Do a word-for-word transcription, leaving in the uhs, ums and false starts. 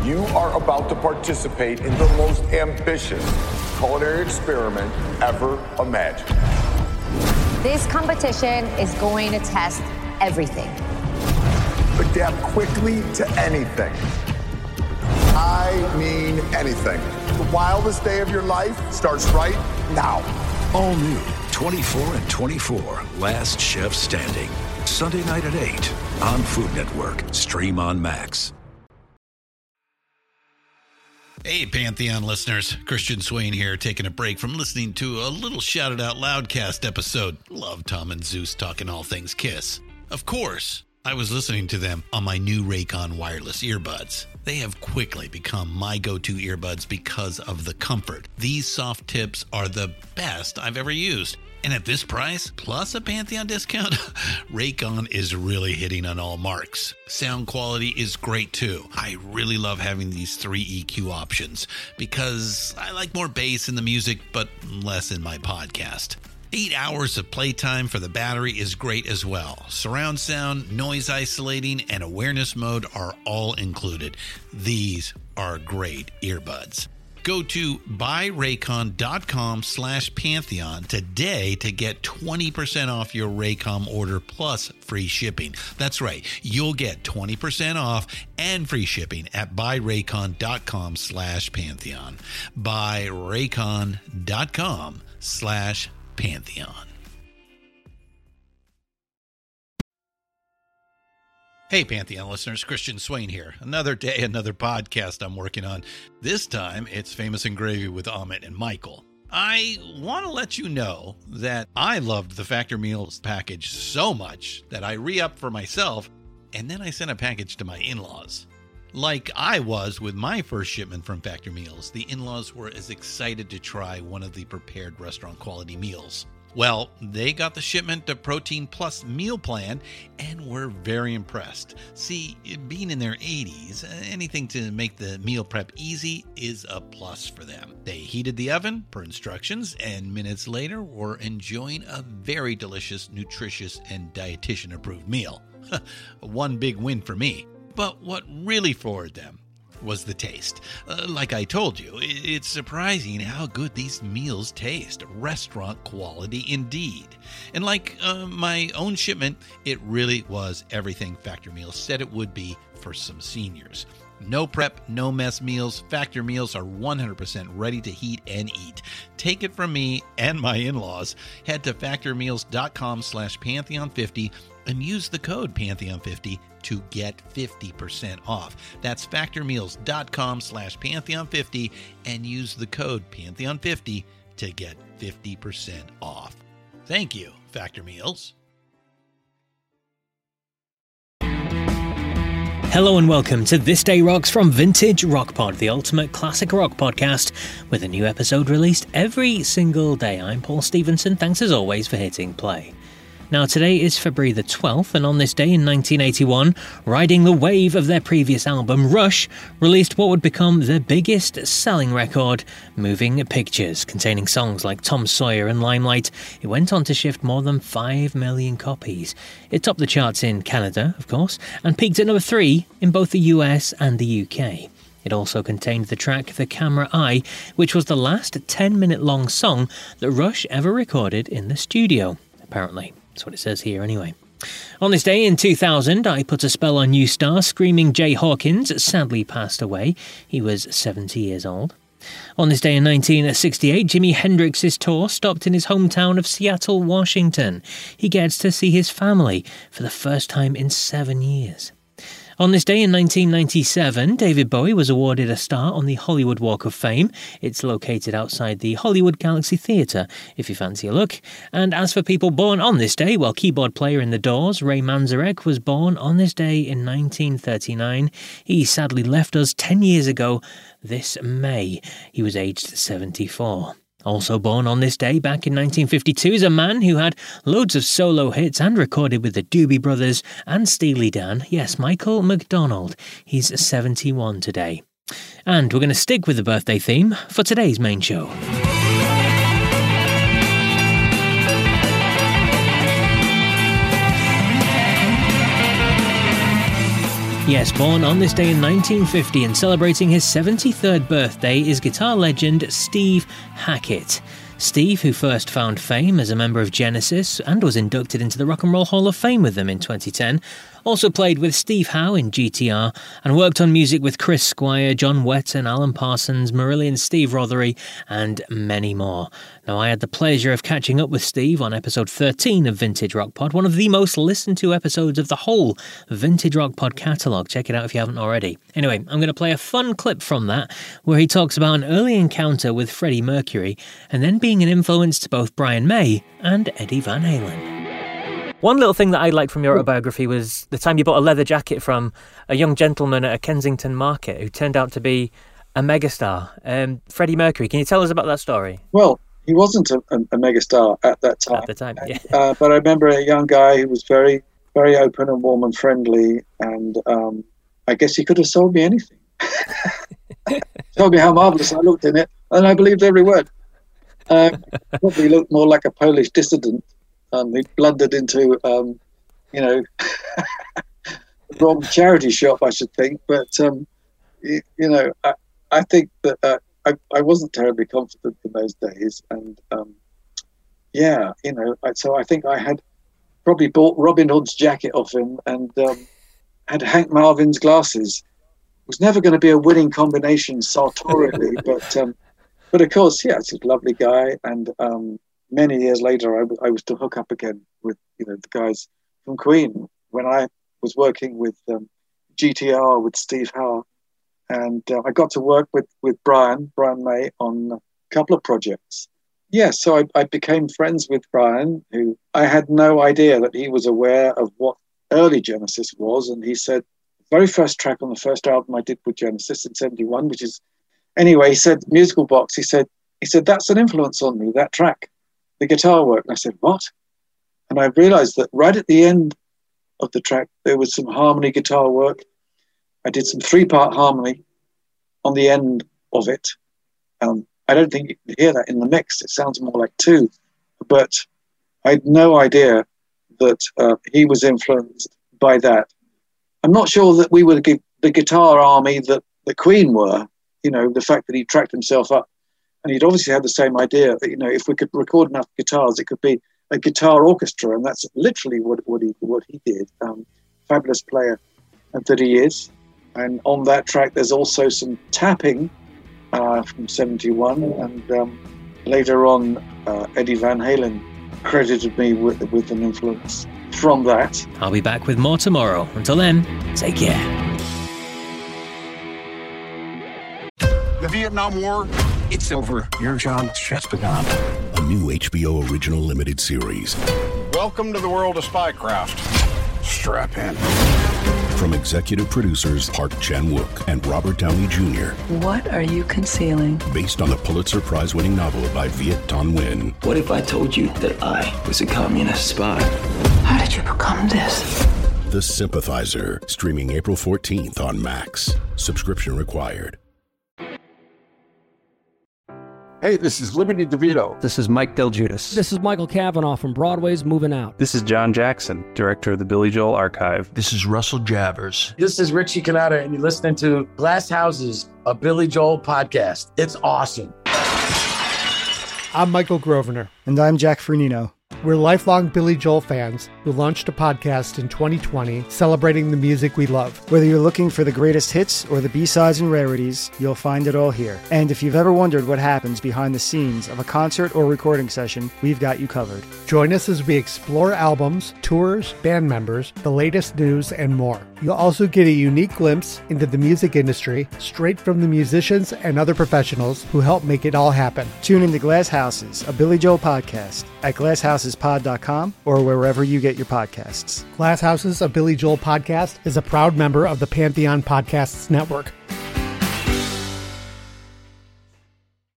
You are about to participate in the most ambitious culinary experiment ever imagined. This competition is going to test everything. Adapt quickly to anything. I mean anything. The wildest day of your life starts right now. All new, twenty-four and twenty-four, Last Chef Standing. Sunday night at eight on Food Network. Stream on Max. Hey, Pantheon listeners. Christian Swain here, taking a break from listening to a little Shout It Out Loudcast episode. Love Tom and Zeus talking all things Kiss. Of course, I was listening to them on my new Raycon wireless earbuds. They have quickly become my go-to earbuds because of the comfort. These soft tips are the best I've ever used. And at this price, plus a Pantheon discount, Raycon is really hitting on all marks. Sound quality is great too. I really love having these three E Q options because I like more bass in the music, but less in my podcast. Eight hours of playtime for the battery is great as well. Surround sound, noise isolating, and awareness mode are all included. These are great earbuds. Go to buyraycon.com slash Pantheon today to get twenty percent off your Raycon order plus free shipping. That's right. You'll get twenty percent off and free shipping at buyraycon.com slash Pantheon. Buyraycon.com slash Pantheon. Hey, Pantheon listeners, Christian Swain here. Another day, another podcast I'm working on. This time, it's Famous and Gravy with Amit and Michael. I want to let you know that I loved the Factor Meals package so much that I re-upped for myself, and then I sent a package to my in-laws. Like I was with my first shipment from Factor Meals, the in-laws were as excited to try one of the prepared restaurant quality meals. Well, they got the shipment to Protein Plus meal plan and were very impressed. See, being in their eighties, anything to make the meal prep easy is a plus for them. They heated the oven per instructions and minutes later were enjoying a very delicious, nutritious, and dietitian-approved meal. One big win for me. But what really floored them was the taste. Uh, like I told you, it's surprising how good these meals taste. Restaurant quality indeed. And like uh, my own shipment, it really was everything Factor Meals said it would be for some seniors. No prep, no mess meals. Factor Meals are one hundred percent ready to heat and eat. Take it from me and my in-laws. Head to factormeals.com slash Pantheon fifty and use the code Pantheon fifty to get fifty percent off. That's factormeals.com slash Pantheon fifty and use the code Pantheon fifty to get fifty percent off. Thank you, Factor Meals. Hello and welcome to This Day Rocks from Vintage Rock Pod, the ultimate classic rock podcast, with a new episode released every single day. I'm Paul Stevenson. Thanks as always for hitting play. Now, today is February the twelfth, and on this day in nineteen eighty-one, riding the wave of their previous album, Rush released what would become their biggest selling record, Moving Pictures, containing songs like Tom Sawyer and Limelight. It went on to shift more than five million copies. It topped the charts in Canada, of course, and peaked at number three in both the U S and the U K. It also contained the track The Camera Eye, which was the last ten-minute long song that Rush ever recorded in the studio, apparently. That's what it says here anyway. On this day in two thousand, I Put a Spell on You star Screaming Jay Hawkins sadly passed away. He was seventy years old. On this day in nineteen sixty-eight, Jimi Hendrix's tour stopped in his hometown of Seattle, Washington. He gets to see his family for the first time in seven years. On this day in nineteen ninety-seven, David Bowie was awarded a star on the Hollywood Walk of Fame. It's located outside the Hollywood Galaxy Theatre, if you fancy a look. And as for people born on this day, well, keyboard player in The Doors, Ray Manzarek, was born on this day in nineteen thirty-nine. He sadly left us ten years ago this May. He was aged seventy-four. Also born on this day back in nineteen fifty-two is a man who had loads of solo hits and recorded with the Doobie Brothers and Steely Dan. Yes, Michael McDonald. He's seventy-one today. And we're going to stick with the birthday theme for today's main show. Yes, born on this day in nineteen fifty and celebrating his seventy-third birthday is guitar legend Steve Hackett. Steve, who first found fame as a member of Genesis and was inducted into the Rock and Roll Hall of Fame with them in twenty ten, also played with Steve Howe in G T R and worked on music with Chris Squire, John Wetton, Alan Parsons, Marillion Steve Rothery, and many more. Now, I had the pleasure of catching up with Steve on episode thirteen of Vintage Rock Pod, one of the most listened to episodes of the whole Vintage Rock Pod catalogue. Check it out if you haven't already. Anyway, I'm going to play a fun clip from that where he talks about an early encounter with Freddie Mercury and then being an influence to both Brian May and Eddie Van Halen. One little thing that I liked from your autobiography was the time you bought a leather jacket from a young gentleman at a Kensington market who turned out to be a megastar. Um, Freddie Mercury, can you tell us about that story? Well, he wasn't a, a, a megastar at that time. At the time, yeah. Uh, but I remember a young guy who was very, very open and warm and friendly, and um, I guess he could have sold me anything. Told me how marvellous I looked in it, and I believed every word. Uh, probably looked more like a Polish dissident. Um, he blundered into, um, you know, the wrong charity shop, I should think. But, um, you, you know, I, I think that uh, I, I wasn't terribly confident in those days. And, um, yeah, you know, I, so I think I had probably bought Robin Hood's jacket off him and um, had Hank Marvin's glasses. It was never going to be a winning combination sartorially, but, um, but of course, yeah, it's a lovely guy. And, um, many years later, I, w- I was to hook up again with, you know, the guys from Queen when I was working with um, G T R with Steve Howe, and uh, I got to work with with Brian Brian May on a couple of projects. Yeah, so I, I became friends with Brian, who I had no idea that he was aware of what early Genesis was, and he said the very first track on the first album I did with Genesis in seventy-one, which is anyway, he said Musical Box. He said he said that's an influence on me, that track. The guitar work. And I said, what? And I realized that right at the end of the track, there was some harmony guitar work. I did some three-part harmony on the end of it. Um, I don't think you can hear that in the mix. It sounds more like two. But I had no idea that uh, he was influenced by that. I'm not sure that we were the, the guitar army that the Queen were, you know, the fact that he tracked himself up. And he'd obviously had the same idea that, you know, if we could record enough guitars, it could be a guitar orchestra. And that's literally what, what, he, what he did. Um, fabulous player that he is. And on that track, there's also some tapping uh, from seventy-one. And um, later on, uh, Eddie Van Halen credited me with, with an influence from that. I'll be back with more tomorrow. Until then, take care. The Vietnam War, it's over. Your job's just begun. A new H B O original limited series. Welcome to the world of Spycraft. Strap in. From executive producers Park Chan-wook and Robert Downey Junior What are you concealing? Based on the Pulitzer Prize-winning novel by Viet Thanh Nguyen. What if I told you that I was a communist spy? How did you become this? The Sympathizer. Streaming April fourteenth on Max. Subscription required. Hey, this is Liberty DeVito. This is Mike Del Giudice. This is Michael Cavanaugh from Broadway's Moving Out. This is John Jackson, director of the Billy Joel Archive. This is Russell Javers. This is Richie Cannata, and you're listening to Glass Houses, a Billy Joel podcast. It's awesome. I'm Michael Grosvenor. And I'm Jack Fernino. We're lifelong Billy Joel fans who launched a podcast in twenty twenty celebrating the music we love. Whether you're looking for the greatest hits or the B-sides and rarities, you'll find it all here. And if you've ever wondered what happens behind the scenes of a concert or recording session, we've got you covered. Join us as we explore albums, tours, band members, the latest news, and more. You'll also get a unique glimpse into the music industry straight from the musicians and other professionals who help make it all happen. Tune into Glass Houses, a Billy Joel podcast at glass houses pod dot com or wherever you get your podcasts. Glass Houses, a Billy Joel podcast is a proud member of the Pantheon Podcasts Network.